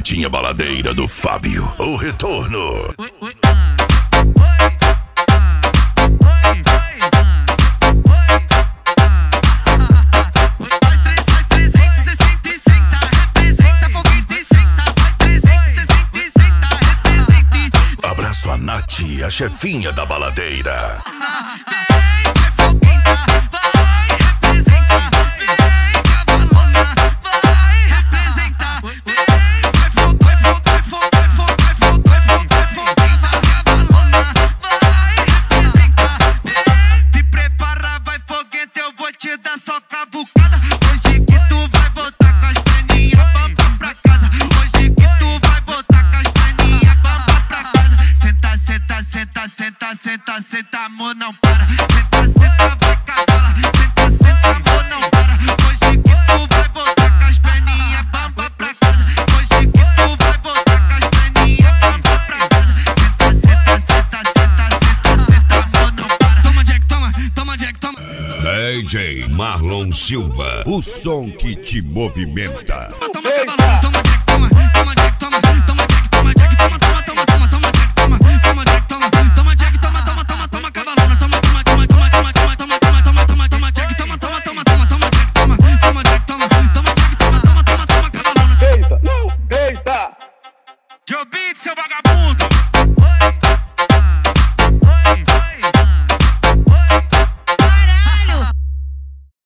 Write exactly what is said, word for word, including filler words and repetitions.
Pegadinha baladeira do Fábio. O retorno. Oi, oi, Abraço a Nath, a chefinha da baladeira. Senta, senta, amor, não para. Senta, senta, vai cavalo. Senta, senta, amor, não para. Hoje que tu vai voltar com as perninhas bamba pra casa. Hoje que tu vai voltar com as perninhas bamba pra casa. Senta, senta, senta, senta, senta, senta, amor, não para. toma Jack, toma, toma Jack, toma. D J Marlon Silva, o som que te movimenta. Toma cavalo, toma Jack, toma, toma Jack, toma.